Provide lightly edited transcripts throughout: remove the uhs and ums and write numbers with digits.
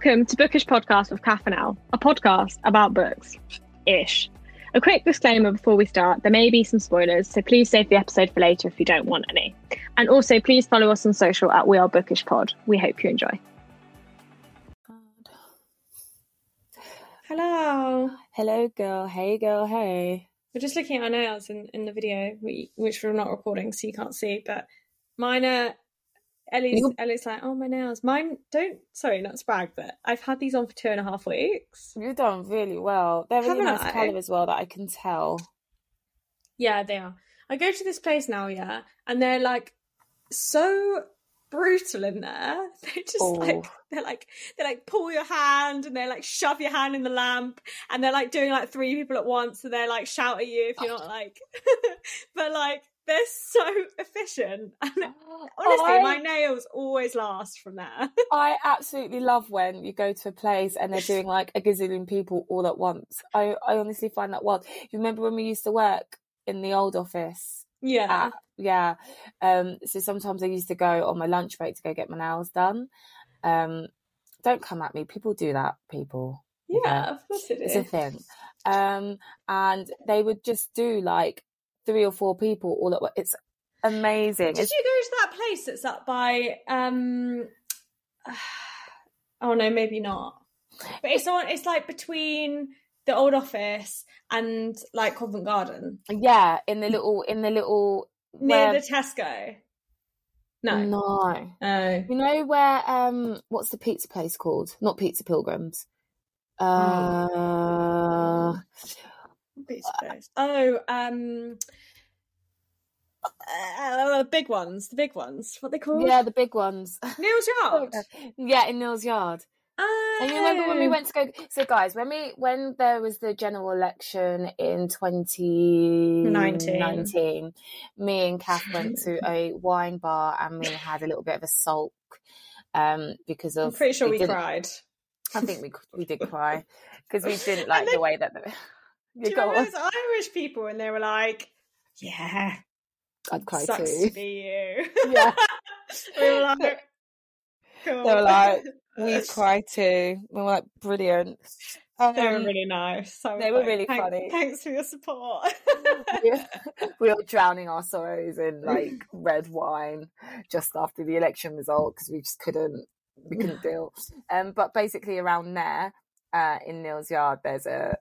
Welcome to Bookish Podcast with Kath and Elle, a podcast about books-ish. A quick disclaimer before we start, there may be some spoilers, so please save the episode for later if you don't want any. And also, please follow us on social at We Are Bookish Pod. We hope you enjoy. Hello. Hello, girl. Hey, girl. Hey. We're just looking at our nails in the video, which we're not recording, so you can't see, but mine are... Ellie's like, oh, my nails. Mine sorry, not to brag, but I've had these on for 2.5 weeks. You've done really well. They're really nice colour as well, that I can tell. Yeah, they are. I go to this place now, yeah, and they're like so brutal in there. They just they pull your hand and they like shove your hand in the lamp, and they're like doing like 3 people at once, and they're like shout at you if you're not like but like they're so efficient, and honestly my nails always last from there. I absolutely love when you go to a place and they're doing like a gazillion people all at once. I honestly find that wild. You remember when we used to work in the old office? Yeah. So sometimes I used to go on my lunch break to go get my nails done. Don't come at me. People do that, people. Yeah, of course it is. It's a thing. And they would just do like 3 or 4 people all at once. It's amazing. Did you go to that place that's up by oh no, maybe not. But it's like between the old office and like Covent Garden. Yeah, in the little near the Tesco. No. Oh. You know where what's the pizza place called? Not Pizza Pilgrims. Pizza place. The big ones. What they called? Yeah, the big ones. Neal's Yard. Yeah, in Neal's Yard. Oh. And you remember when we went to go? So, guys, when there was the general election in 2019, me and Kath went to a wine bar and we had a little bit of a sulk because of. I'm pretty sure we cried. I think we did cry because we didn't like the way that. Do you remember those Irish people and they were like, "Yeah, I'd cry sucks too." To be you. Yeah. We were like, cool. They were like, "We'd cry too." We were like, "Brilliant." They were really nice. So they were really funny. Thanks for your support. We were drowning our sorrows in like red wine just after the election result because we just couldn't deal. But basically around there, in Neal's Yard, there's a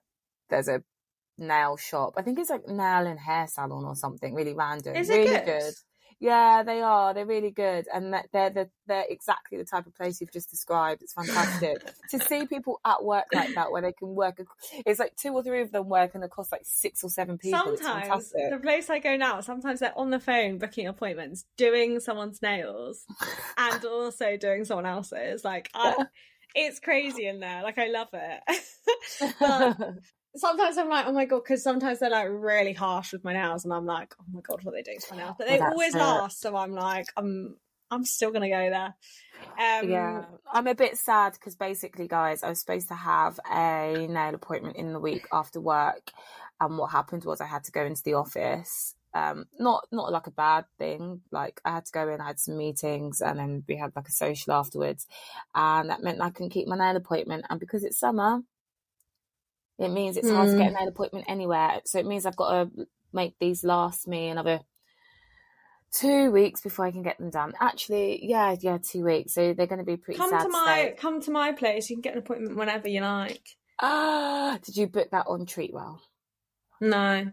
nail shop. I think it's like nail and hair salon or something. Really random. Is it really good? Yeah, they are. They're really good, and they're exactly the type of place you've just described. It's fantastic to see people at work like that, where they can work. It's like 2 or 3 of them working across like 6 or 7 people. Sometimes the place I go now, sometimes they're on the phone booking appointments, doing someone's nails, and also doing someone else's. Like, it's crazy in there. Like, I love it. But sometimes I'm like, oh my God, because sometimes they're like really harsh with my nails, and I'm like, oh my God, what are they doing to my nails? But they always last, so I'm like, I'm still gonna go there. Yeah, I'm a bit sad because basically, guys, I was supposed to have a nail appointment in the week after work, and what happened was I had to go into the office. Not like a bad thing. Like I had to go in, I had some meetings, and then we had like a social afterwards, and that meant I couldn't keep my nail appointment. And because it's summer, it means it's hard to get a nail appointment anywhere. So it means I've got to make these last me another 2 weeks before I can get them done. Actually, yeah, 2 weeks. So they're going to be pretty sad. Come to my place. You can get an appointment whenever you like. Did you book that on Treatwell? No.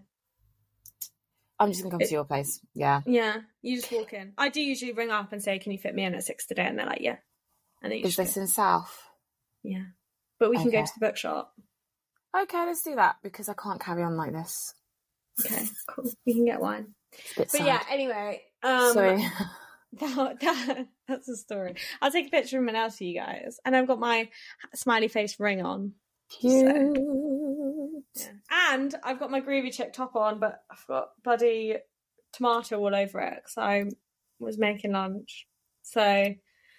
I'm just going to come to your place. Yeah. Yeah, you just walk in. I do usually ring up and say, can you fit me in at 6 today? And they're like, yeah. And then Is this in South? Yeah. But we can go to the bookshop. Okay, let's do that because I can't carry on like this. Okay, cool. We can get wine. But sad. Yeah, anyway. Sorry. That's the story. I'll take a picture of my nails for you guys. And I've got my smiley face ring on. Cute. So, yeah. And I've got my groovy chick top on, but I've got bloody tomato all over it because I was making lunch. So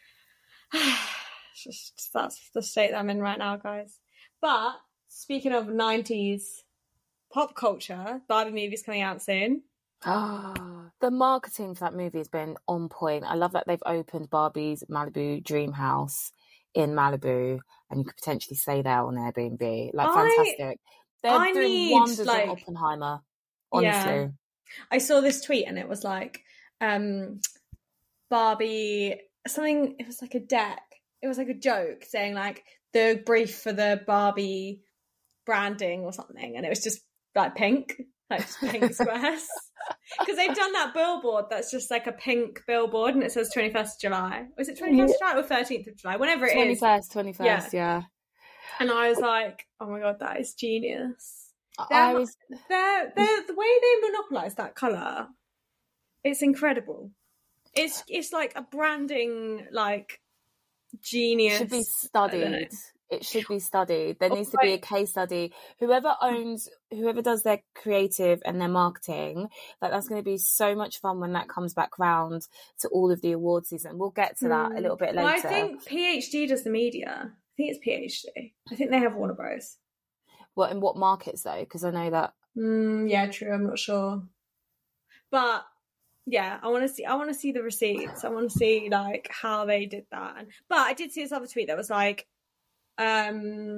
that's the state that I'm in right now, guys. But speaking of 90s pop culture, Barbie movie's coming out soon. The marketing for that movie has been on point. I love that they've opened Barbie's Malibu dream house in Malibu, and you could potentially stay there on Airbnb. Like, fantastic. They're doing wonders in Oppenheimer, honestly. Yeah. I saw this tweet and it was like, Barbie, something, it was like a deck. It was like a joke saying like the brief for the Barbie branding or something. And it was just like pink, like just pink squares. Because they've done that billboard that's just like a pink billboard and it says 21st of July. Was it 21st of July or 13th of July? Whenever it is. 21st, yeah. And I was like, oh my God, that is genius. The way they monopolise that colour, it's incredible. It's like a branding, like, genius. It should be studied. It should be studied. There needs to be a case study. Whoever does their creative and their marketing, that's going to be so much fun when that comes back round to all of the award season. We'll get to that a little bit later. Well, I think PhD does the media. I think it's PhD. I think they have one of both. What, in what markets though? Because I know that. Yeah, true. I'm not sure, but yeah, I want to see the receipts. I want to see like how they did that. But I did see this other tweet that was like, that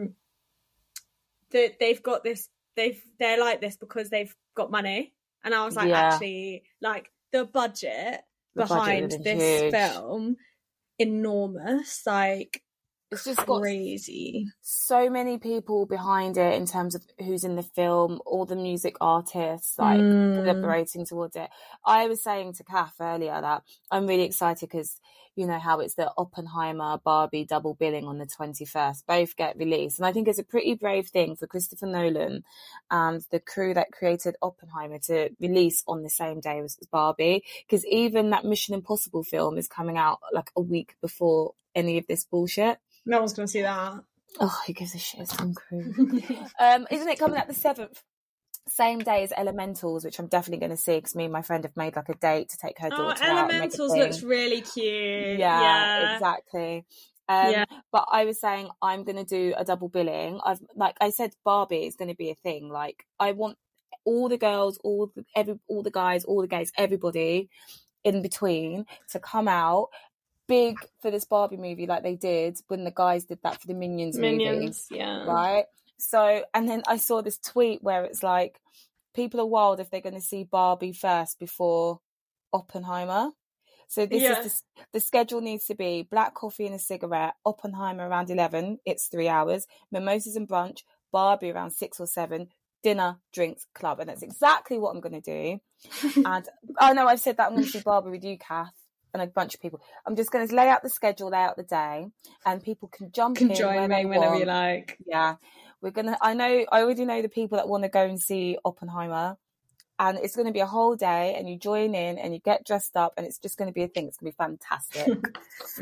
they've got this. They're like this because they've got money, and I was like, actually, like the budget behind this huge film, enormous. Like, it's just crazy. So many people behind it in terms of who's in the film, all the music artists like collaborating towards it. I was saying to Kath earlier that I'm really excited because you know how it's the Oppenheimer Barbie double billing on the 21st, both get released, and I think it's a pretty brave thing for Christopher Nolan and the crew that created Oppenheimer to release on the same day as Barbie, because even that Mission Impossible film is coming out like a week before any of this bullshit. No one's going to see that. Oh, who gives a shit? Tom Cruise. Isn't it coming out the 7th? Same day as Elementals, which I'm definitely going to see because me and my friend have made like a date to take her daughter out. Elementals looks really cute. Yeah. Exactly. But I was saying I'm going to do a double billing. Like I said, Barbie is going to be a thing. Like I want all the girls, all the guys, all the gays, everybody in between to come out big for this Barbie movie like they did when the guys did that for the Minions movie. Yeah. Right? So, and then I saw this tweet where it's like, people are wild if they're going to see Barbie first before Oppenheimer. So this is the schedule needs to be black coffee and a cigarette, Oppenheimer around 11, it's 3 hours, mimosas and brunch, Barbie around 6 or 7, dinner, drinks, club. And that's exactly what I'm going to do. And I know I've said that I'm going to see Barbie with you, Kath, and a bunch of people. I'm just going to lay out the schedule, lay out the day, and people can join me whenever you like. Yeah. I already know the people that want to go and see Oppenheimer, and it's going to be a whole day, and you join in and you get dressed up, and it's just going to be a thing. It's going to be fantastic.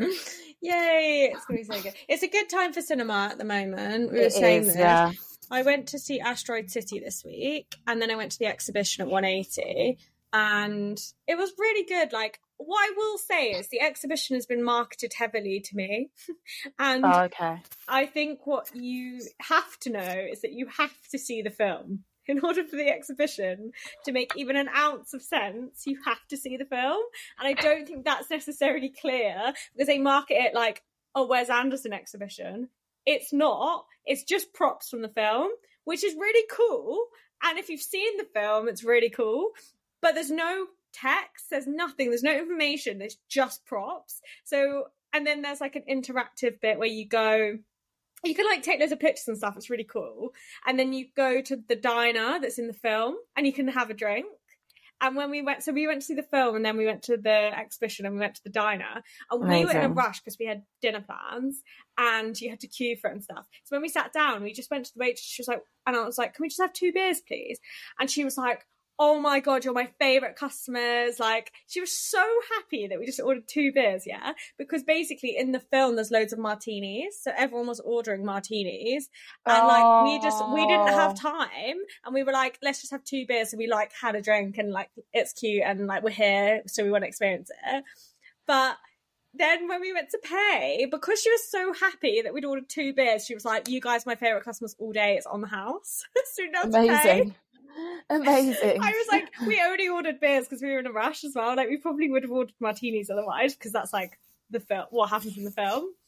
Yay. It's going to be so good. It's a good time for cinema at the moment. We were saying this. Yeah. I went to see Asteroid City this week, and then I went to the exhibition at 180, and it was really good. Like, what I will say is the exhibition has been marketed heavily to me. And I think what you have to know is that you have to see the film. In order for the exhibition to make even an ounce of sense, you have to see the film. And I don't think that's necessarily clear because they market it like, oh, Wes Anderson exhibition. It's not. It's just props from the film, which is really cool. And if you've seen the film, it's really cool. But there's no text, there's nothing, there's no information, there's just props. So, and then there's like an interactive bit where you go, you can like take loads of pictures and stuff, it's really cool. And then you go to the diner that's in the film and you can have a drink. And when we went to see the film and then we went to the exhibition and we went to the diner and we were in a rush because we had dinner plans and you had to queue for it and stuff. So when we sat down, we just went to the waitress, she was like, and I was like, can we just have 2 beers, please? And she was like, oh my God, you're my favourite customers. Like, she was so happy that we just ordered 2 beers, yeah? Because basically in the film, there's loads of martinis. So everyone was ordering martinis. And like, we didn't have time. And we were like, let's just have 2 beers. So we like had a drink and like, it's cute. And like, we're here. So we want to experience it. But then when we went to pay, because she was so happy that we'd ordered 2 beers, she was like, you guys, my favourite customers all day. It's on the house. So now to pay. Amazing. I was like, we only ordered beers because we were in a rush as well. Like, we probably would have ordered martinis otherwise because that's like the film, what happens in the film.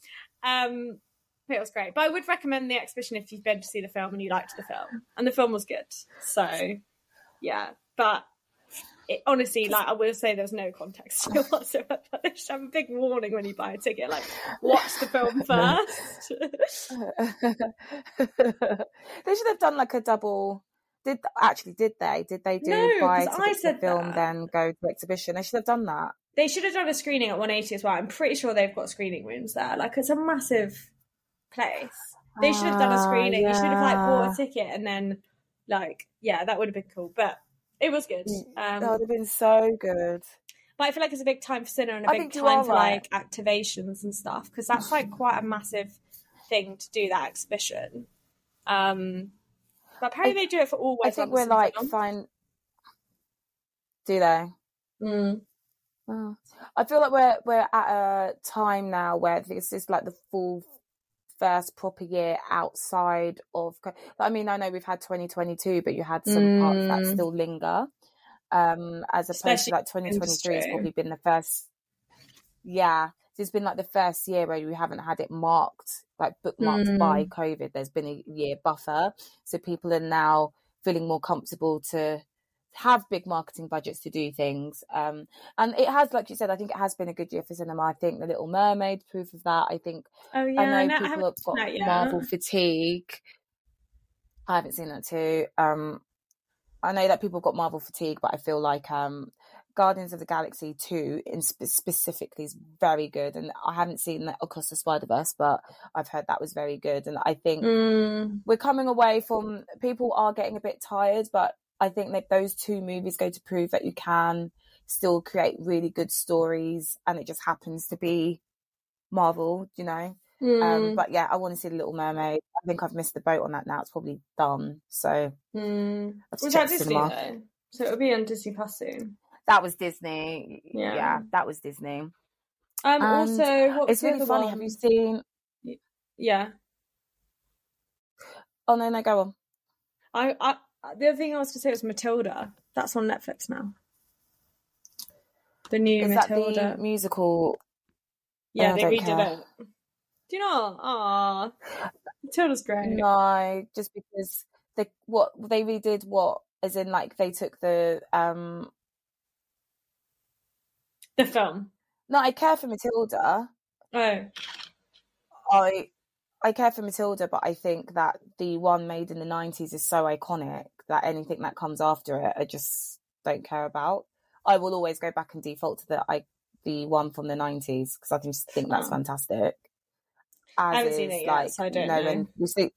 It was great. But I would recommend the exhibition if you've been to see the film and you liked the film. And the film was good. So, yeah. But honestly, like, I will say there's no context to it whatsoever. They should have a big warning when you buy a ticket, like, watch the film first. They should have done like a double. Did they do buy tickets to the film then go to the exhibition? They should have done that. They should have done a screening at 180 as well. I'm pretty sure they've got screening rooms there. Like, it's a massive place. They should have done a screening. You should have like bought a ticket and then like, yeah, that would have been cool. But it was good. That would have been so good. But I feel like it's a big time for cinema and a big time for like activations and stuff, because that's like quite a massive thing to do, that exhibition. But apparently they do it for all. I think we're like fine. Do they? Oh. I feel like we're at a time now where this is like the full first proper year outside of. I mean, I know we've had 2022, but you had some parts that still linger. As opposed to like 2023 has probably been the first. Yeah, it's been like the first year where we haven't had it bookmarked by COVID. There's been a year buffer, so people are now feeling more comfortable to have big marketing budgets to do things. And it has, like you said, I think it has been a good year for cinema. I think The Little Mermaid, proof of that. I think I know people have got Marvel fatigue. I haven't seen that too. I know that people got Marvel fatigue, but I feel like Guardians of the Galaxy 2 specifically is very good. And I haven't seen that Across the Spider-Verse, but I've heard that was very good. And I think we're coming away from, people are getting a bit tired, but I think that those two movies go to prove that you can still create really good stories, and it just happens to be Marvel, you know. But yeah, I want to see The Little Mermaid. I think I've missed the boat on that now. It's probably done. So was that Disney though? So it'll be on Disney Plus soon. That was Disney. Yeah, that was Disney. Also, it's really funny. Have you seen? Yeah. Oh no, go on. I the other thing I was going to say was Matilda. That's on Netflix now. The new Matilda. Is that the musical? Yeah, they redid it. Do you know? Matilda's great. No, just because they redid what? As in, like, they took the film. No, I care for Matilda. Oh. I care for Matilda, but I think that the one made in the 90s is so iconic that anything that comes after it, I just don't care about. I will always go back and default to the one from the 90s because I just think that's fantastic. I haven't seen it yet, so I don't know. When you see,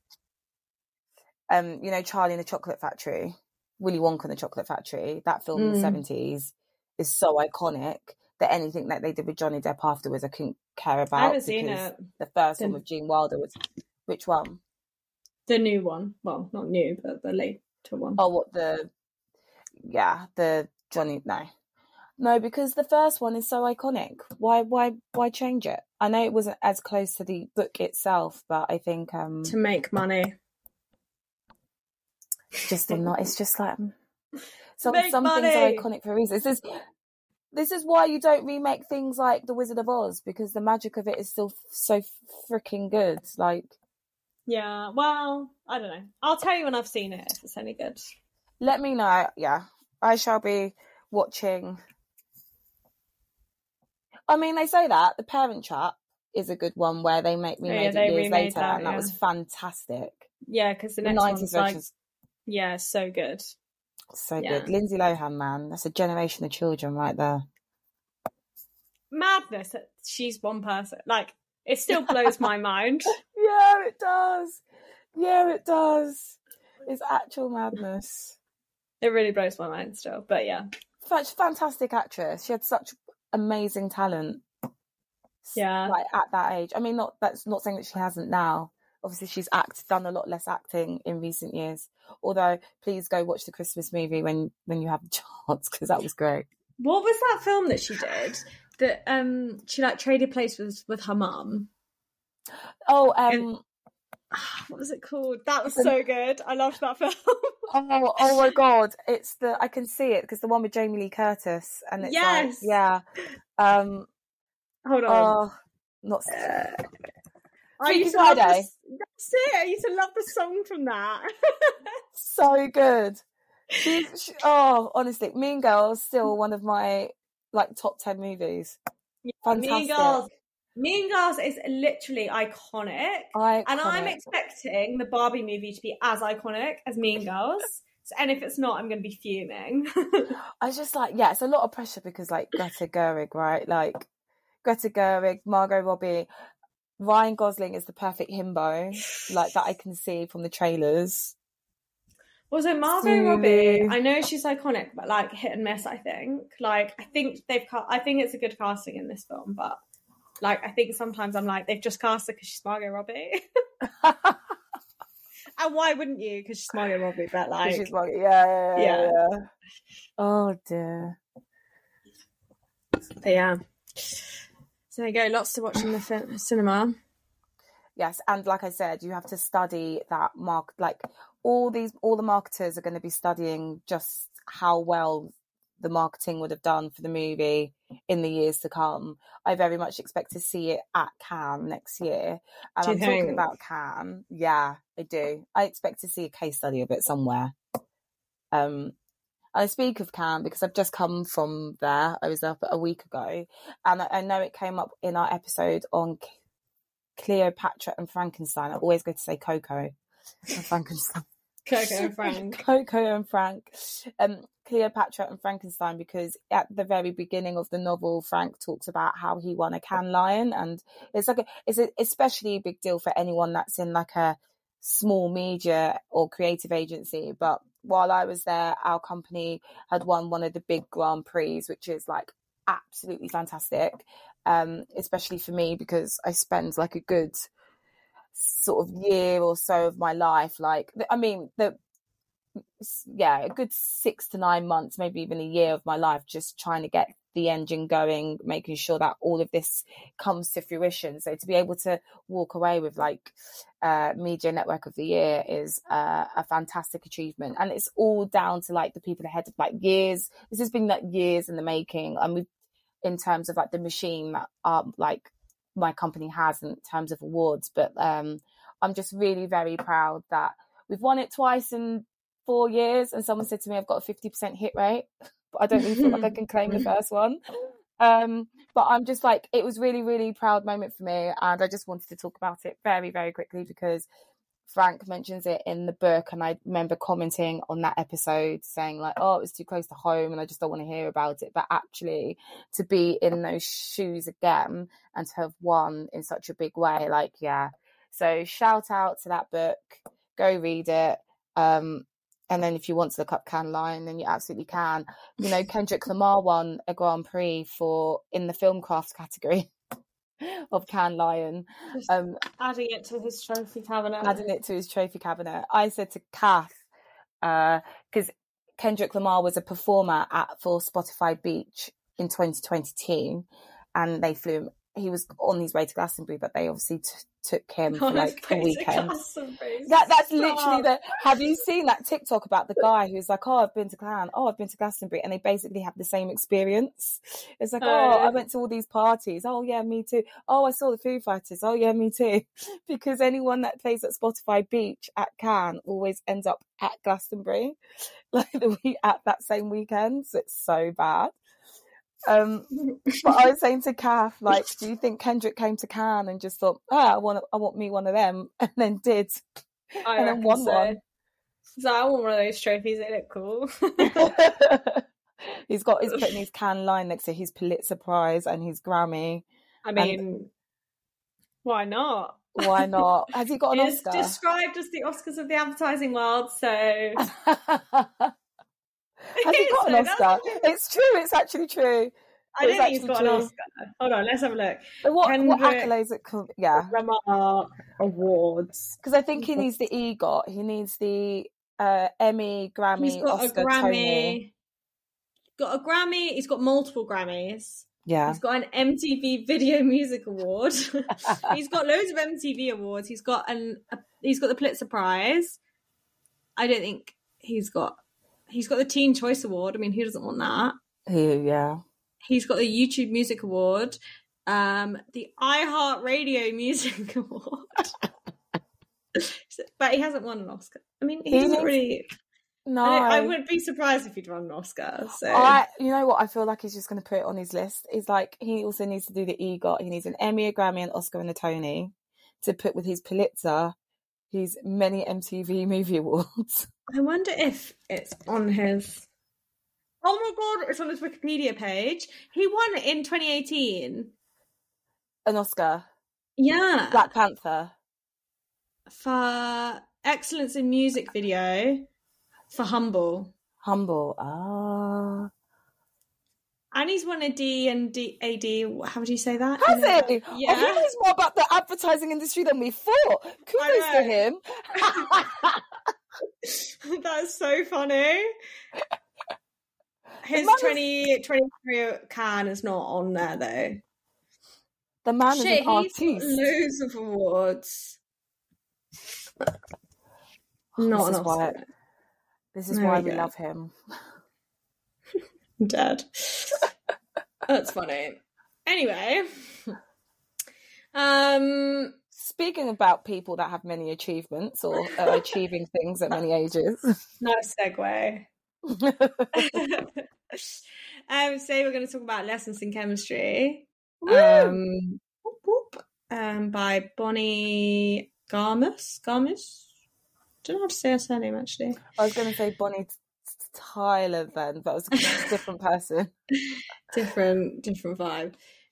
Charlie and the Chocolate Factory, Willy Wonka and the Chocolate Factory, that film in the 70s is so iconic that anything that they did with Johnny Depp afterwards, I couldn't care about. I haven't seen it. The first one with Gene Wilder was, which one? The new one. Well, not new, but the later one. Oh, what the Johnny? No, because the first one is so iconic. Why change it? I know it wasn't as close to the book itself, but I think to make money. Just not. It's just like some things are iconic for a reason. This is why you don't remake things like The Wizard of Oz, because the magic of it is still so freaking good. Like, yeah. Well, I don't know. I'll tell you when I've seen it if it's any good. Let me know. Yeah, I shall be watching. I mean, they say that The Parent Trap is a good one where they made it years later, and that was fantastic. Yeah, because the next one's like, so good. So good. Lindsay Lohan, man. That's a generation of children right there. Madness that she's one person. Like, it still blows my mind. Yeah, it does. It's actual madness. It really blows my mind still, but yeah. Such fantastic actress. She had such amazing talent. Yeah. Like, at that age. I mean, that's not saying that she hasn't now. Obviously, she's done a lot less acting in recent years. Although, please go watch the Christmas movie when you have the chance, because that was great. What was that film that she did? That she like traded places with her mum. Oh, what was it called? That was so good. I loved that film. oh my god! It's I can see it because the one with Jamie Lee Curtis, and it's yes, like, yeah. Hold on. Not. Freaky Friday. That's it. I used to love the song from that. So good. Oh, honestly, Mean Girls still one of my like top 10 movies. Yeah, fantastic. Mean Girls is literally iconic. And I'm expecting the Barbie movie to be as iconic as Mean Girls. And if it's not, I'm going to be fuming. I was just like, yeah, it's a lot of pressure because like Greta Gerwig, right? Like Greta Gerwig, Margot Robbie, Ryan Gosling is the perfect himbo, like that I can see from the trailers. Also, Margot Robbie, I know she's iconic, but like hit and miss, I think. Like, I think it's a good casting in this film, but like, I think sometimes I'm like, they've just cast her because she's Margot Robbie. And why wouldn't you? Because she's Margot Robbie, but like... She's Margot, yeah. Oh, dear. But yeah. So there you go, lots to watch in the cinema. Yes, and like I said, you have to study that like all the marketers are going to be studying just how well the marketing would have done for the movie in the years to come. I very much expect to see it at Cannes next year. And I'm talking about Cannes. Yeah, I do. I expect to see a case study of it somewhere. I speak of Cannes because I've just come from there. I was there a week ago, and I know it came up in our episode on Cleopatra and Frankenstein. I always go to say Coco and Frankenstein. Coco and Frank. Coco and Frank. Cleopatra and Frankenstein, because at the very beginning of the novel, Frank talks about how he won a Cannes Lion, and it's especially a big deal for anyone that's in like a small media or creative agency. But while I was there, our company had won one of the big Grand Prix, which is like absolutely fantastic, especially for me because I spend like a good sort of year or so of my life, like a good 6 to 9 months, maybe even a year of my life, just trying to get the engine going, making sure that all of this comes to fruition. So to be able to walk away with like Media Network of the Year is a fantastic achievement, and it's all down to like the people ahead of like years. This has been like years in the making, and we've, in terms of like the machine that like my company has in terms of awards. But I'm just really very proud that we've won it twice in 4 years, and someone said to me I've got a 50% hit rate, but I don't really feel like I can claim the first one. But I'm just like, it was really, really proud moment for me, and I just wanted to talk about it very, very quickly because Frank mentions it in the book, and I remember commenting on that episode saying like, oh, it was too close to home and I just don't want to hear about it. But actually to be in those shoes again and to have won in such a big way, like, yeah. So shout out to that book, go read it. And then if you want to look up Cannes Lion, then you absolutely can. You know, Kendrick Lamar won a Grand Prix in the film craft category of Cannes Lion. Adding it to his trophy cabinet. I said to Kath, because Kendrick Lamar was a performer for Spotify Beach in 2022, and they flew him. He was on his way to Glastonbury, but they obviously took him for like a weekend. That's literally have you seen that TikTok about the guy who's like, oh, I've been to Cannes, oh, I've been to Glastonbury, and they basically have the same experience. It's like, oh, I went to all these parties, oh yeah, me too, oh, I saw the Foo Fighters, oh yeah, me too. Because anyone that plays at Spotify Beach at Cannes always ends up at Glastonbury like at that same weekend. So it's so bad. But I was saying to Kath, like, do you think Kendrick came to Cannes and just thought, I want me one of them, and then did, and then won one? So I want one of those trophies. They look cool. He's putting his Cannes line next to his Pulitzer Prize and his Grammy. I mean, why not? Why not? Has he got an Oscar? It's described as the Oscars of the advertising world, so. Has he got an Oscar? It's true. It's actually true. I don't think he's got an Oscar. Hold on, let's have a look. What accolades it could? Yeah. Remark Awards. Because I think he needs the EGOT. He needs the Emmy, Grammy, he's got Oscar, a Grammy. Tony. Got a Grammy. He's got multiple Grammys. Yeah. He's got an MTV Video Music Award. He's got loads of MTV awards. He's got the Pulitzer Prize. I don't think he's got the Teen Choice Award. I mean, who doesn't want that? Yeah. He's got the YouTube Music Award. the iHeartRadio Music Award. But he hasn't won an Oscar. I mean, he doesn't really... No. I wouldn't be surprised if he'd won an Oscar. So you know what? I feel like he's just going to put it on his list. It's like he also needs to do the EGOT. He needs an Emmy, a Grammy, an Oscar, and a Tony to put with his Pulitzer, his many MTV Movie Awards. I wonder if it's on his... Oh my God, it's on his Wikipedia page. He won in 2018. An Oscar? Yeah. Black Panther. For excellence in music video for Humble. Humble, And he's won a D and AD. How would you say that? Has he? Yeah. Oh, he knows more about the advertising industry than we thought. Kudos to him. That's so funny. His 2023 Cannes is not on there though. The man is an artiste. He's got loads of awards. Not an Oscar. This is why we love him. I'm dead. That's funny. Anyway. Speaking about people that have many achievements or are achieving things at many ages. Nice segue. So we're going to talk about lessons in chemistry. By Bonnie Garmus. Don't know how to say her surname actually. I was going to say Bonnie Tyler then, but it was a different person. different vibe.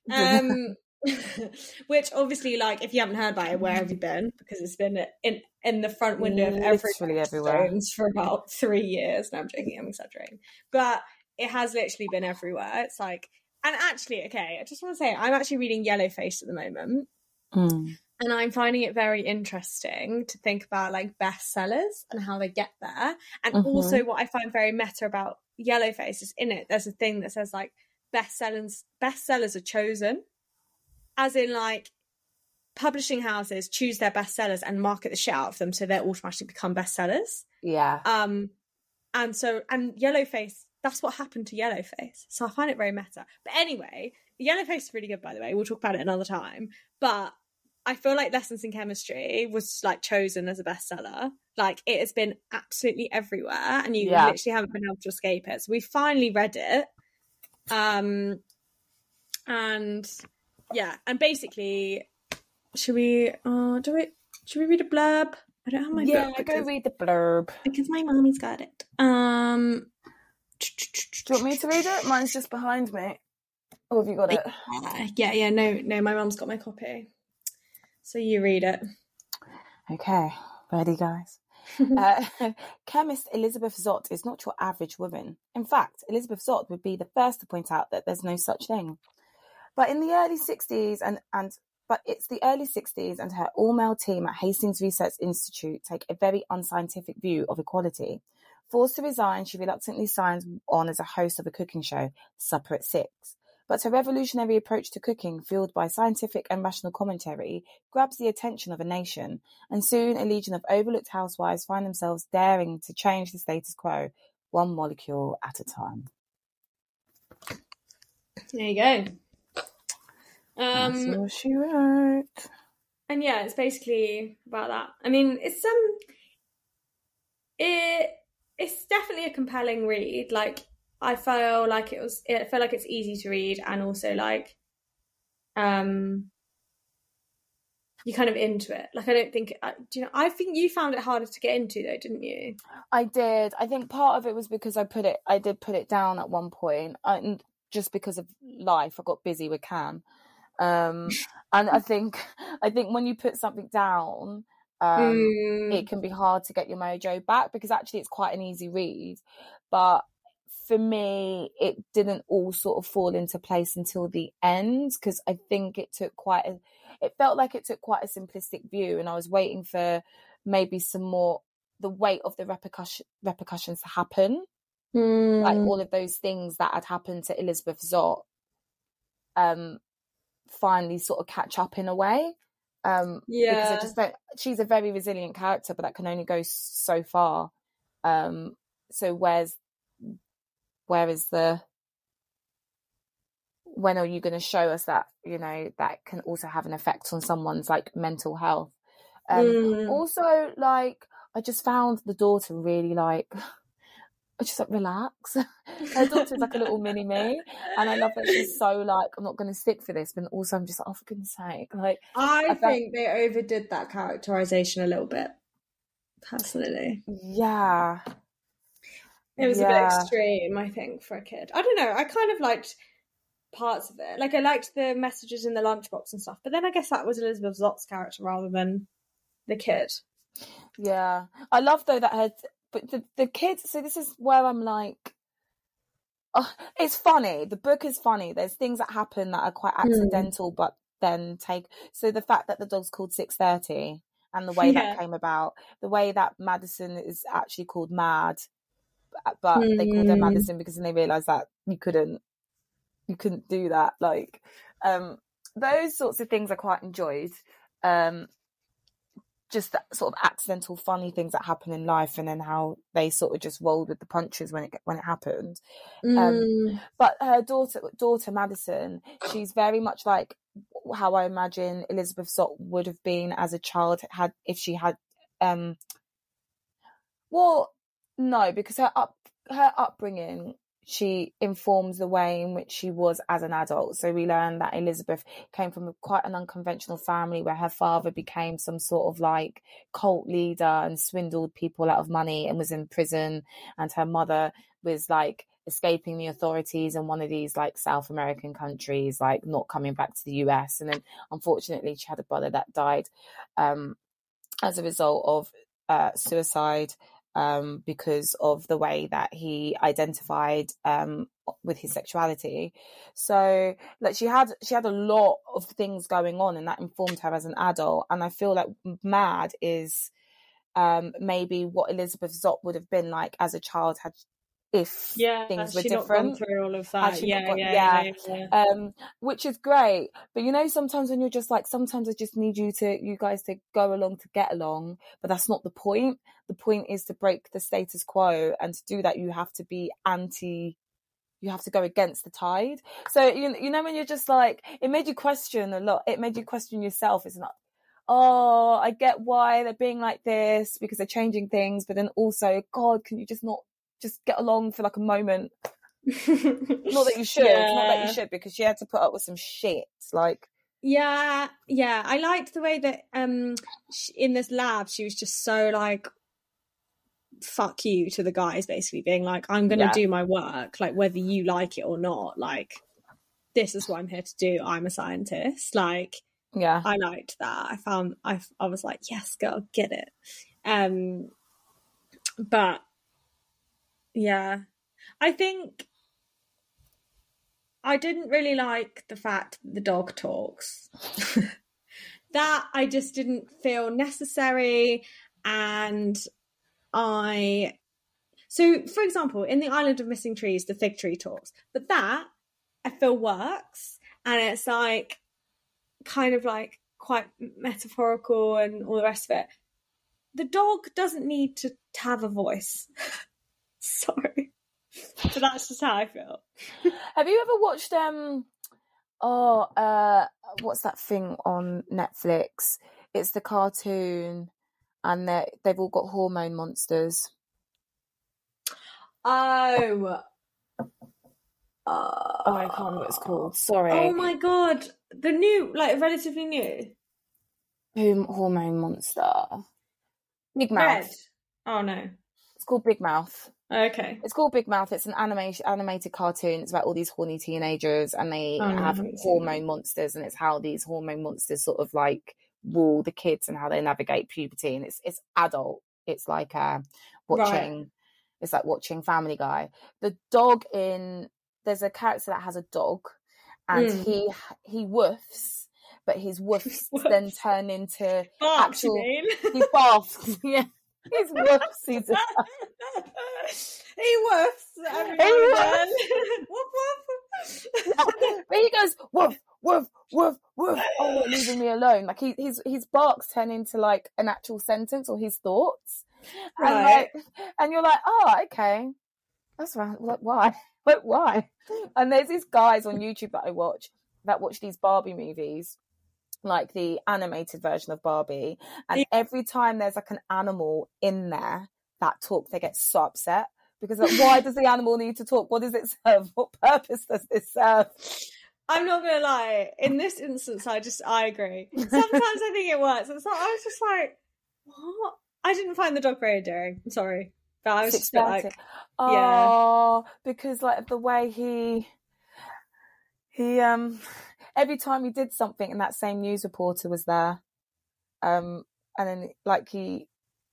Which obviously, like, if you haven't heard about it, where have you been? Because it's been in the front window of everywhere for about 3 years. No, I'm joking, I'm exaggerating. But it has literally been everywhere. It's like, and actually, okay, I just want to say, I'm actually reading Yellowface at the moment. And I'm finding it very interesting to think about like bestsellers and how they get there. And also what I find very meta about Yellowface is in it, there's a thing that says like bestsellers are chosen. As in like publishing houses choose their bestsellers and market the shit out of them so they automatically become bestsellers. Yeah. And Yellowface, that's what happened to Yellowface. So I find it very meta. But anyway, Yellowface is really good, by the way. We'll talk about it another time. But I feel like Lessons in Chemistry was like chosen as a bestseller. Like it has been absolutely everywhere and you literally haven't been able to escape it. So we finally read it. And basically, should we read a blurb? I don't have my book. Go read the blurb. Because my mommy's got it. Do you want me to read it? Mine's just behind me. Or have you got it? Yeah. No, my mum's got my copy. So you read it. Okay, ready, guys? Chemist Elizabeth Zott is not your average woman. In fact, Elizabeth Zott would be the first to point out that there's no such thing. But in the early 60s it's the early 60s and her all-male team at Hastings Research Institute take a very unscientific view of equality. Forced to resign, she reluctantly signs on as a host of a cooking show, Supper at 6. But her revolutionary approach to cooking, fueled by scientific and rational commentary, grabs the attention of a nation, and soon a legion of overlooked housewives find themselves daring to change the status quo, one molecule at a time. There you go. That's what she wrote. And yeah, it's basically about that. I mean, it's definitely a compelling read. Like, I feel like it's easy to read, and also like you're kind of into it. Like, I don't think I think you found it harder to get into though, didn't you? I did. I think part of it was because I did put it down at one point, and just because of life, I got busy with Cam. And I think when you put something down, it can be hard to get your mojo back, because actually it's quite an easy read, but for me it didn't all sort of fall into place until the end, because I think it felt like it took quite a simplistic view, and I was waiting for maybe some more, the weight of the repercussions to happen, like all of those things that had happened to Elizabeth Zott finally sort of catch up in a way. Because I just don't, she's a very resilient character, but that can only go so far. So where is the when are you going to show us that, you know, that can also have an effect on someone's like mental health? Also, like, I just found the daughter really like, I just like, relax. Her daughter's like a little mini me, and I love that she's so like, I'm not going to stick for this, but also I'm just like, oh, for goodness sake. Like, I think they overdid that characterization a little bit, personally. Yeah. It was a bit extreme, I think, for a kid. I don't know. I kind of liked parts of it. Like, I liked the messages in the lunchbox and stuff, but then I guess that was Elizabeth Zott's character rather than the kid. Yeah. I love, though, that but the kids, so this is where I'm like, oh, it's funny. The book is funny. There's things that happen that are quite accidental, but then so the fact that the dog's called 6:30 and the way that came about, the way that Madison is actually called Mad, but they called her Madison because then they realised that you couldn't do that. Like, those sorts of things I quite enjoyed. Just that sort of accidental funny things that happen in life, and then how they sort of just rolled with the punches when it happened. But her daughter Madison, she's very much like how I imagine Elizabeth Zott would have been as a child if she had well, no, because her upbringing, she informs the way in which she was as an adult. So we learn that Elizabeth came from quite an unconventional family where her father became some sort of like cult leader and swindled people out of money and was in prison, and her mother was like escaping the authorities in one of these like South American countries, like not coming back to the US. And then unfortunately she had a brother that died as a result of suicide. Because of the way that he identified with his sexuality. So like she had a lot of things going on, and that informed her as an adult. And I feel like Mad is maybe what Elizabeth Zott would have been like as a child if things were different. Not through all of that. Which is great. But you know, sometimes when you're just like, sometimes I just need you guys to go along to get along, but that's not the point. The point is to break the status quo, and to do that you have to be you have to go against the tide. So you know when you're just like, it made you question a lot. It made you question yourself. It's not, oh, I get why they're being like this because they're changing things, but then also, God, can you just not just get along for like a moment? Not that you should, not that you should, because she had to put up with some shit. Like, yeah, I liked the way that in this lab she was just so like, fuck you to the guys, basically being like, I'm gonna do my work, like whether you like it or not, like this is what I'm here to do, I'm a scientist. Like, I liked that. I was like, yes girl, get it. But yeah, I think I didn't really like the fact that the dog talks. That I just didn't feel necessary. And so for example, in the Island of Missing Trees, the fig tree talks, but that I feel works, and it's like kind of like quite metaphorical and all the rest of it. The dog doesn't need to have a voice. Sorry, but that's just how I feel. Have you ever watched what's that thing on Netflix? It's the cartoon, and they've all got hormone monsters. I can't remember what it's called. Sorry. Oh my god, the new, like relatively new hormone monster. Big Mouth. Red. Oh no, it's called Big Mouth. Okay. It's called Big Mouth. It's an animated cartoon. It's about all these horny teenagers, and they have hormone monsters, and it's how these hormone monsters sort of like rule the kids and how they navigate puberty. And it's adult. It's like watching. It's like watching Family Guy. The dog there's a character that has a dog, and he woofs, but his woofs then turn into actual. He barfs. Yeah. He's woofs. He woofs every now and then. Woof woof. But he goes woof woof woof woof. Oh, you're leaving me alone. Like his barks turn into like an actual sentence or his thoughts, and you're like, oh, okay. That's right. Like, why? Like, why? And there's these guys on YouTube that I watch that watch these Barbie movies, like the animated version of Barbie, and every time there's like an animal in there that talks, they get so upset because like, why does the animal need to talk? What does it serve? What purpose does this serve? I'm not gonna lie, in this instance I agree. Sometimes I think it works. I was just like, what? I didn't find the dog very endearing. I'm sorry. But I was just a bit like, oh, yeah. Because like the way he every time he did something and that same news reporter was there, and then like he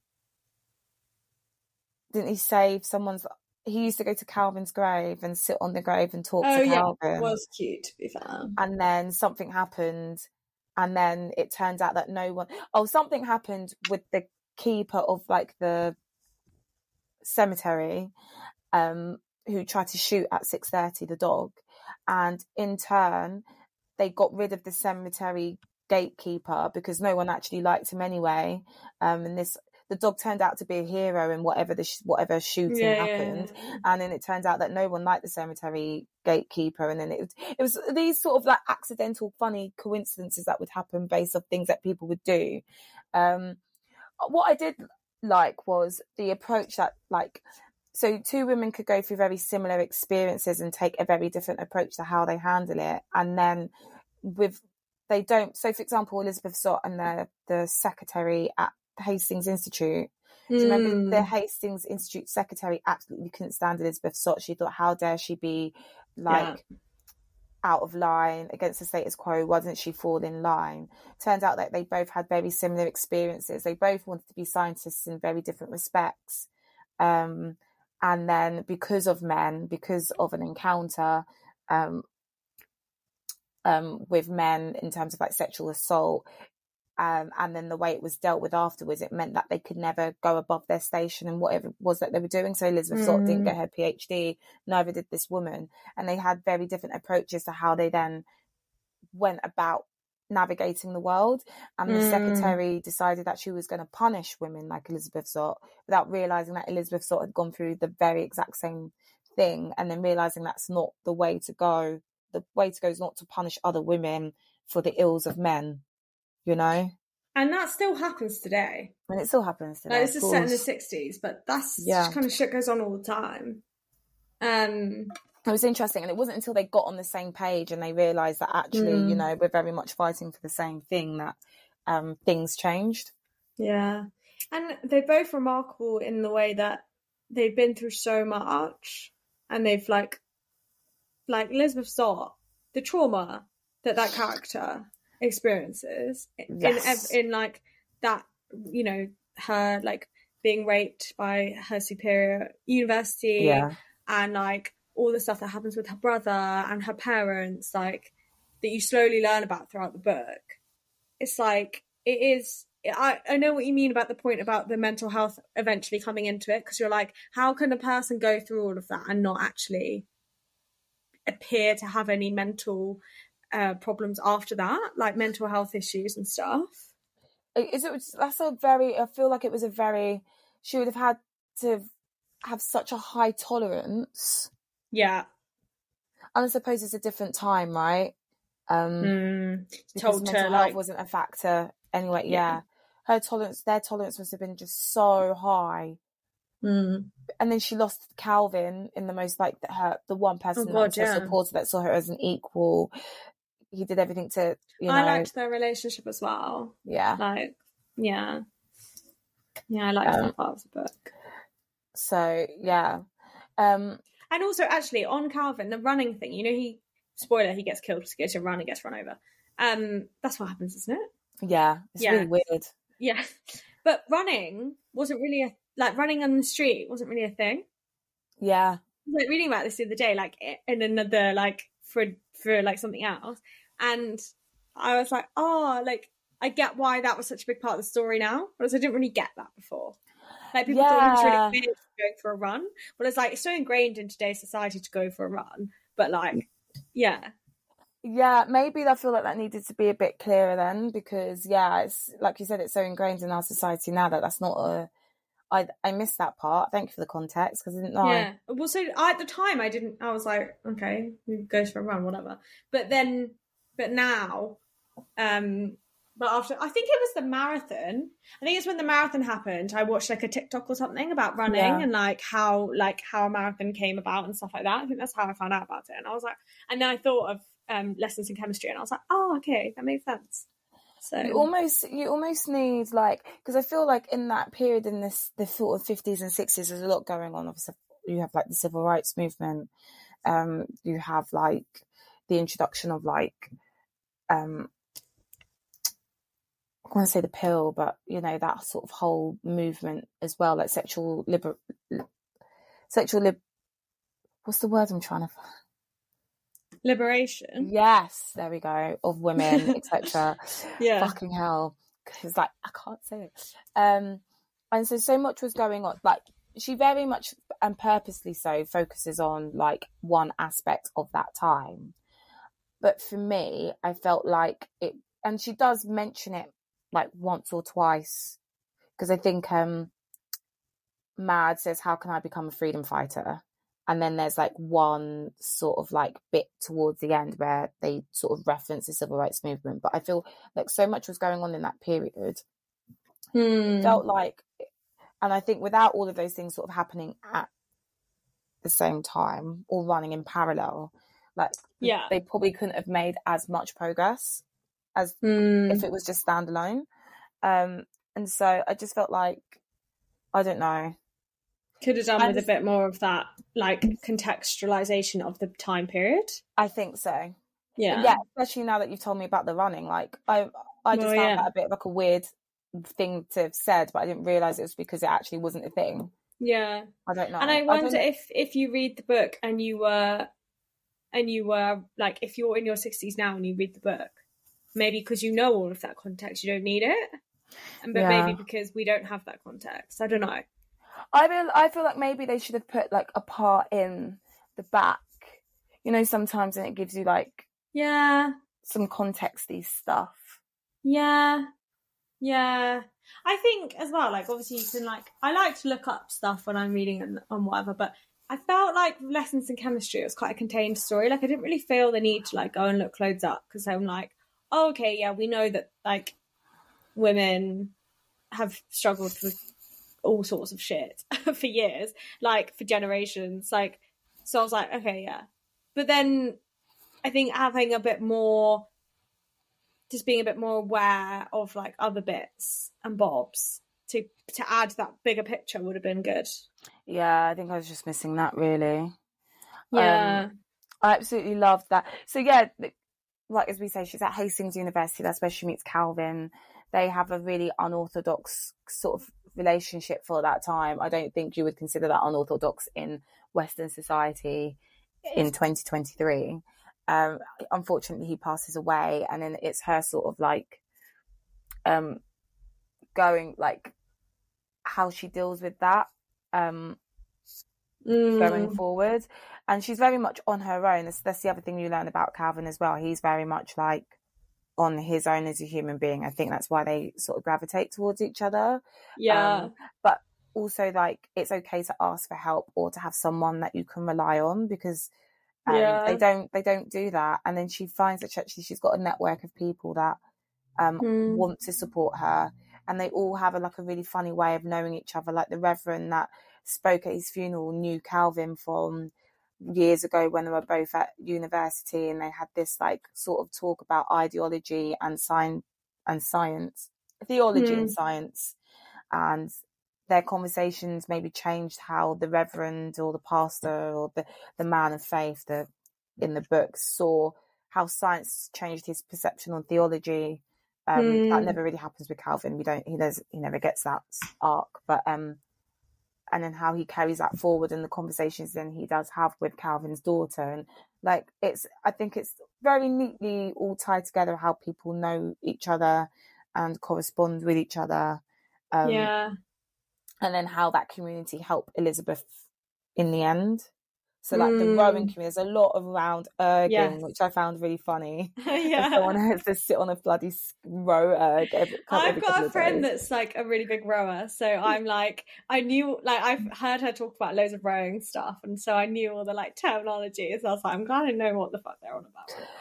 save someone's. He used to go to Calvin's grave and sit on the grave and talk to Calvin. Yeah, it was cute, to be fair. And then something happened, and then it turned out that something happened with the keeper of like the cemetery, who tried to shoot at 6:30 the dog, and in turn they got rid of the cemetery gatekeeper because no one actually liked him anyway, and the dog turned out to be a hero in whatever shooting happened. And then it turned out that no one liked the cemetery gatekeeper, and then it was these sort of like accidental funny coincidences that would happen based off things that people would do. What I did like was the approach that like, so two women could go through very similar experiences and take a very different approach to how they handle it. And then so for example, Elizabeth Zott and the secretary at Hastings Institute. Do you remember the Hastings Institute secretary absolutely couldn't stand Elizabeth Zott? She thought, how dare she be like out of line against the status quo? Why didn't she fall in line? Turns out that they both had very similar experiences. They both wanted to be scientists in very different respects. And then because of an encounter with men in terms of like sexual assault, and then the way it was dealt with afterwards, it meant that they could never go above their station and whatever it was that they were doing. So Elizabeth Zott didn't get her PhD, neither did this woman. And they had very different approaches to how they then went about navigating the world. And the secretary decided that she was going to punish women like Elizabeth Zott without realising that Elizabeth Zott had gone through the very exact same thing, and then realising that's not the way to go. The way to go is not to punish other women for the ills of men. You know, and that still happens today. And it still happens today. Like, this is set in the 60s, but that's kind of shit goes on all the time. It was interesting, and it wasn't until they got on the same page and they realised that actually, you know, we're very much fighting for the same thing, that things changed. Yeah, and they're both remarkable in the way that they've been through so much, and they've like Elizabeth Zott, the trauma that character experiences in like that, you know, her like being raped by her superior university, and like all the stuff that happens with her brother and her parents, like that you slowly learn about throughout the book. It's like, it is, I know what you mean about the point about the mental health eventually coming into it, because you're like, how can a person go through all of that and not actually appear to have any mental problems after that, like mental health issues and stuff? I feel like it was she would have had to have such a high tolerance. Yeah. And I suppose it's a different time, right? Because mental health wasn't a factor anyway. Yeah. Their tolerance must have been just so high. And then she lost Calvin in the most like the one person that was her supporter, that saw her as an equal. He did everything to, you know. I liked their relationship as well. Yeah. Like, yeah. Yeah, I liked that part of the book. So, yeah. And also, actually, on Calvin, the running thing, you know, he gets killed because he goes to run and gets run over. That's what happens, isn't it? Yeah. It's really weird. Yeah. But running wasn't really running on the street wasn't really a thing. Yeah. I was like reading about this the other day, like in another, like for like something else. And I was like, oh, like, I get why that was such a big part of the story now. Whereas I didn't really get that before. Like, people thought it was really weird going for a run. But it's like, it's so ingrained in today's society to go for a run. But like, yeah. Yeah, maybe I feel like that needed to be a bit clearer then, because, it's like you said, it's so ingrained in our society now that that's not I missed that part. Thank you for the context, because I didn't know. Yeah. Well, so at the time I was like, okay, he goes for a run, whatever. But now, but after, I think it was the marathon. I think it's when the marathon happened. I watched like a TikTok or something about running and like how a marathon came about and stuff like that. I think that's how I found out about it. And I was like, and then I thought of Lessons in Chemistry, and I was like, oh, okay, that makes sense. So you almost need, like, because I feel like in that period, in the sort of 50s and 60s, there's a lot going on. Obviously, you have like the civil rights movement. You have like the introduction of like, I want to say the pill, but you know, that sort of whole movement as well, like what's the word I'm trying to find? Liberation. Yes, there we go, of women, etc. Yeah. Fucking hell, because like I can't say it. And so much was going on. Like, she very much, and purposely so, focuses on like one aspect of that time. But for me, I felt like it, and she does mention it like once or twice, because I think Mad says, "How can I become a freedom fighter?" And then there's like one sort of like bit towards the end where they sort of reference the civil rights movement. But I feel like so much was going on in that period. Felt like, and I think without all of those things sort of happening at the same time or running in parallel, like they probably couldn't have made as much progress as if it was just standalone. And so I just felt like, I don't know, could have done with a bit more of that, like, contextualization of the time period. I think so. Yeah, especially now that you've told me about the running. Like, I just found that a bit like a weird thing to have said, but I didn't realize it was because it actually wasn't a thing. Yeah, I don't know. And I wonder if you read the book and you were like, if you're in your 60s now and you read the book, maybe because you know all of that context, you don't need it. But maybe because we don't have that context. I don't know. I feel like maybe they should have put like a part in the back, you know, sometimes, and it gives you like some context-y stuff. Yeah. I think as well, like, obviously you can, like, I like to look up stuff when I'm reading and whatever, but I felt like Lessons in Chemistry, it was quite a contained story. Like, I didn't really feel the need to like go and look loads up, because I'm like, oh, okay, yeah, we know that like women have struggled with all sorts of shit for years, like for generations, like, so I was like, okay, yeah. But then I think having a bit more, just being a bit more aware of like other bits and bobs to add that bigger picture would have been good. Yeah, I think I was just missing that, really. Yeah. I absolutely loved that. So yeah, like as we say, she's at Hastings University. That's where she meets Calvin. They have a really unorthodox sort of relationship for that time. I don't think you would consider that unorthodox in Western society in 2023. Unfortunately, he passes away, and then it's her sort of like going, like, how she deals with that going forward. And she's very much on her own. That's the other thing you learn about Calvin as well. He's very much like on his own as a human being. I think that's why they sort of gravitate towards each other. But also, like, it's okay to ask for help or to have someone that you can rely on, because they don't do that. And then she finds that actually she's got a network of people that want to support her, and they all have a really funny way of knowing each other. Like the Reverend that spoke at his funeral knew Calvin from years ago when they were both at university, and they had this like sort of talk about ideology and science, theology and science, and their conversations maybe changed how the Reverend or the pastor or the man of faith in the book saw how science changed his perception on theology. That never really happens with Calvin. He never gets that arc, but and then how he carries that forward in the conversations then he does have with Calvin's daughter. And like, I think it's very neatly all tied together how people know each other and correspond with each other. And then how that community helped Elizabeth in the end. So like the rowing community, there's a lot around erging, which I found really funny. Yeah. Someone has to sit on a bloody row erg. I've got a friend that's like a really big rower, so I'm like, I've heard her talk about loads of rowing stuff, and so I knew all the like terminology. So I was like, I'm glad I know what the fuck they're on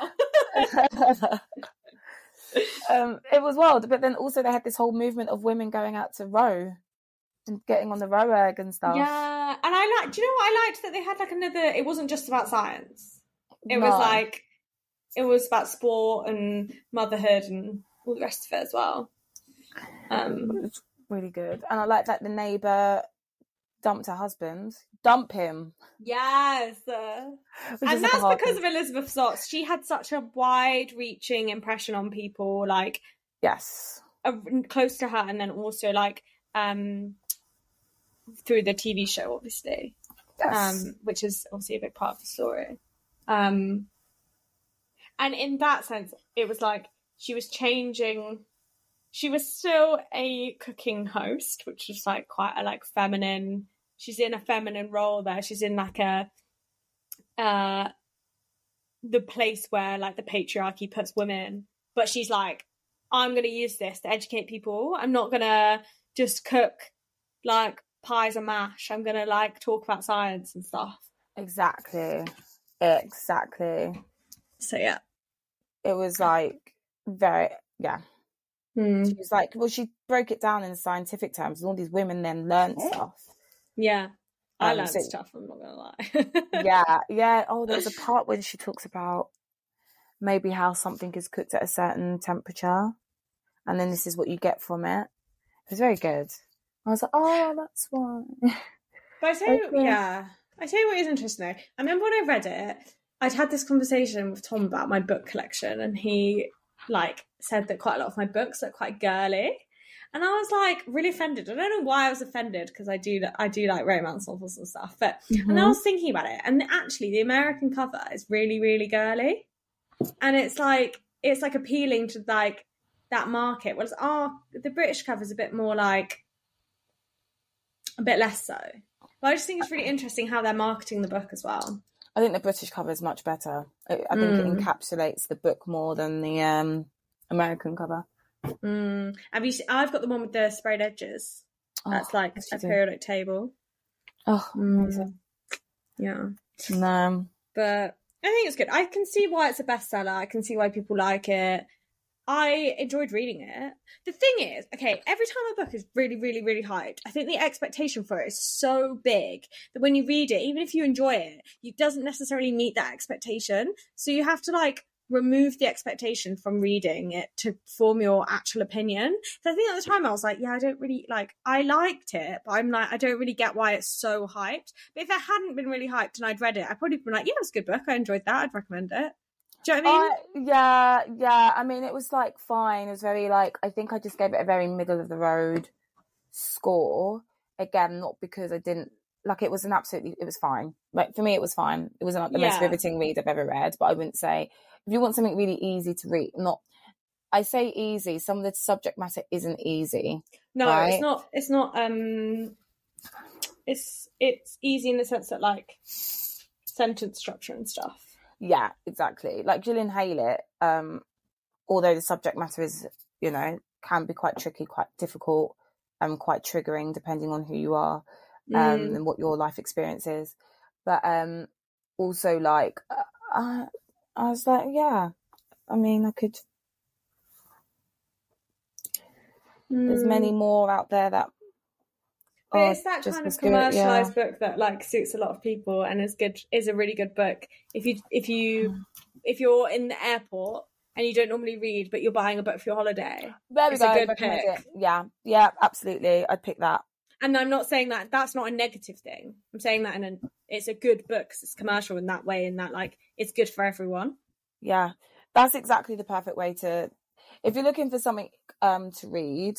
about. It was wild, but then also they had this whole movement of women going out to row and getting on the row erg and stuff. Yeah, and I like. Do you know what I liked? That they had like another. It wasn't just about science. It was like, it was about sport and motherhood and all the rest of it as well. It's really good, and I like that the neighbour dumped her husband. Dump him. Yes, and that's because of Elizabeth Zott. She had such a wide-reaching impression on people, like close to her, and then also like through the TV show, obviously, which is obviously a big part of the story. And in that sense, it was like she was changing. She was still a cooking host, which was like quite a like feminine. She's in a feminine role there. She's in like the place where like the patriarchy puts women. But she's like, I'm going to use this to educate people. I'm not going to just cook like pies and mash. I'm going to like talk about science and stuff. Exactly. So yeah. It was like very, She was like, well, she broke it down in scientific terms, and all these women then learned stuff. Yeah. I learned stuff, I'm not going to lie. Yeah. Oh, there's a part when she talks about maybe how something is cooked at a certain temperature, and then this is what you get from it. It was very good. I was like, oh, that's why. But I tell you what is interesting though. I remember when I read it, I'd had this conversation with Tom about my book collection, and he like said that quite a lot of my books are quite girly, and I was like really offended. I don't know why I was offended, because I do like romance novels and stuff, but and I was thinking about it, and actually the American cover is really, really girly, and it's like appealing to like that market, whereas the British cover is a bit more like a bit less so. But I just think it's really interesting how they're marketing the book as well. I think the British cover is much better. I think it encapsulates the book more than the American cover. Have you? I've got the one with the sprayed edges. That's like a periodic table. Oh, amazing. Yeah. No. But I think it's good. I can see why it's a bestseller. I can see why people like it. I enjoyed reading it. The thing is, okay, every time a book is really, really, really hyped, I think the expectation for it is so big that when you read it, even if you enjoy it, it doesn't necessarily meet that expectation. So you have to like remove the expectation from reading it to form your actual opinion. So I think at the time I was like, yeah, I don't really like, I liked it, but I'm like, I don't really get why it's so hyped. But if it hadn't been really hyped and I'd read it, I'd probably been like, yeah, it's a good book. I enjoyed that. I'd recommend it. Do you know what I mean? Yeah. I mean, it was like fine. It was very like, I think I just gave it a very middle of the road score. Again, not because I didn't like it was it was fine. Like for me, it was fine. It wasn't like the most riveting read I've ever read, but I wouldn't say if you want something really easy to read, I say easy. Some of the subject matter isn't easy. No, right? It's not. It's easy in the sense that like sentence structure and stuff. Yeah, exactly. Like Gillian Haylett, although the subject matter is, can be quite tricky, quite difficult, and quite triggering depending on who you are and what your life experience is. But also, like, I was like, yeah, I mean, I could. There's many more out there that. But it's that kind of commercialized book that like suits a lot of people and is a really good book. If you're in the airport and you don't normally read, but you're buying a book for your holiday, it's a good pick. Yeah, absolutely. I'd pick that. And I'm not saying that that's not a negative thing. I'm saying that it's a good book because it's commercial in that way, and that like it's good for everyone. Yeah, that's exactly the perfect way to. If you're looking for something to read,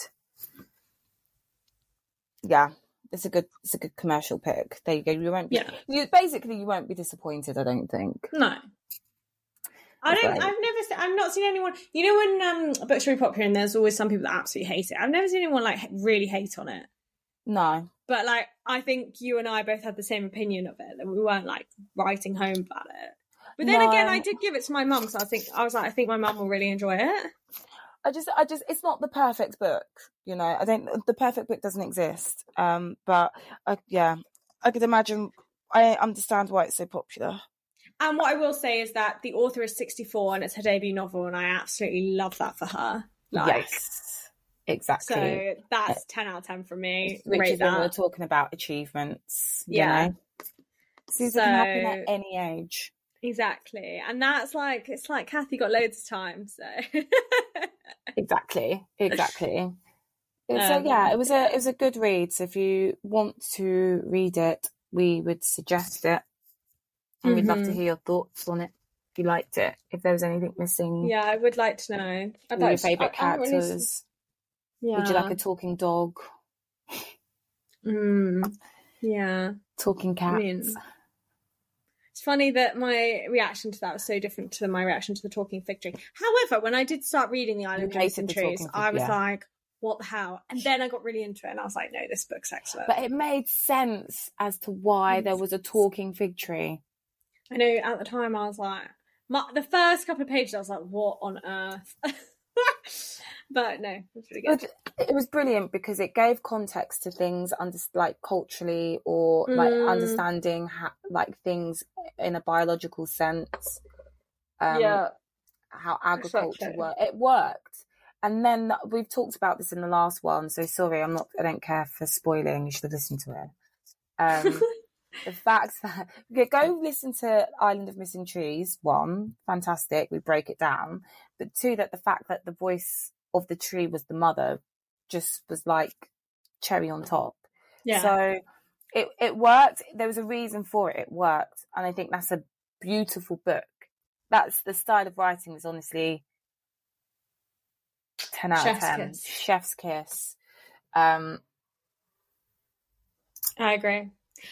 yeah. It's a good commercial pick. There you go. You won't be. Yeah. You won't be disappointed. I don't think. No. I've not seen anyone. You know when a book's really popular and there's always some people that absolutely hate it. I've never seen anyone like really hate on it. No. But like, I think you and I both had the same opinion of it, that we weren't like writing home about it. But then again, I did give it to my mum, so I think my mum will really enjoy it. I just, it's not the perfect book, you know. The perfect book doesn't exist. But I could imagine. I understand why it's so popular. And what I will say is that the author is 64 and it's her debut novel, and I absolutely love that for her. Like, yes, exactly. So that's 10 out of 10 for me. Which is when we're talking about achievements. Yeah. You know? Susan can happen at any age. Exactly. And that's like, it's like Kathy got loads of time, so. Exactly. So yeah, it was a good read. So if you want to read it, we would suggest it. And we'd love to hear your thoughts on it. If you liked it, if there was anything missing. Yeah, I would like to know. Your favourite characters. Yeah. Would you like a talking dog? Yeah. Talking cats. I mean, it's funny that my reaction to that was so different to my reaction to the Talking Fig Tree. However, when I did start reading The Island of Missing Trees, I was like, what the hell? And then I got really into it and I was like, no, this book's excellent. But it made sense as to why there was a talking fig tree. I know, at the time I was like, the first couple of pages I was like, what on earth? But no, it was really good. It was brilliant because it gave context to things like culturally, or like understanding like things in a biological sense. How agriculture worked. It worked. And then we've talked about this in the last one, so sorry, I don't care for spoiling. You should have listened to it. The fact that go listen to Island of Missing Trees. 1, fantastic, we break it down. But 2, that the fact that the voice of the tree was the mother just was like cherry on top. Yeah. So it worked. There was a reason for it. It worked, and I think that's a beautiful book. That's the style of writing is honestly 10 out of 10. Chef's kiss. I agree.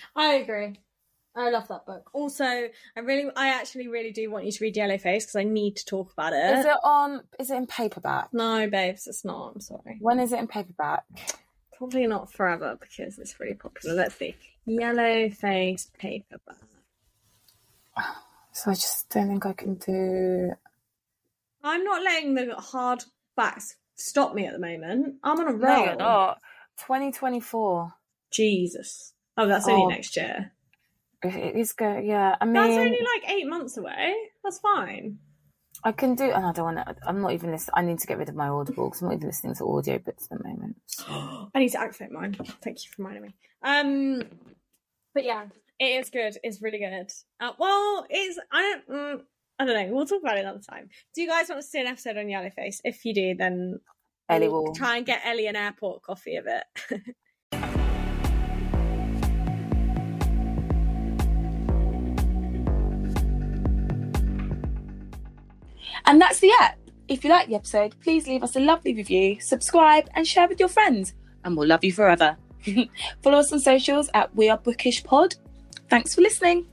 I love that book. Also, I actually really do want you to read Yellowface because I need to talk about it. Is it in paperback? No, babes, it's not. I'm sorry. When is it in paperback? Probably not forever because it's really popular. Let's see. Yellowface paperback. So I just don't think I can do... I'm not letting the hardbacks stop me at the moment. I'm on a roll. No, you're not. 2024. Jesus. Oh, that's only next year. It is good, yeah. I mean, that's only like 8 months away. That's fine. I can do. And I don't want to. I'm not even listening. I need to get rid of my Audible because I'm not even listening to audiobooks at the moment. So. I need to activate mine. Thank you for reminding me. But yeah, it is good. It's really good. Well, it's. I don't know. We'll talk about it another time. Do you guys want to see an episode on Yellowface? If you do, then Ellie will try and get Ellie an airport coffee of it. And that's the app. If you like the episode, please leave us a lovely review, subscribe and share with your friends. And we'll love you forever. Follow us on socials at We Are Bookish Pod. Thanks for listening.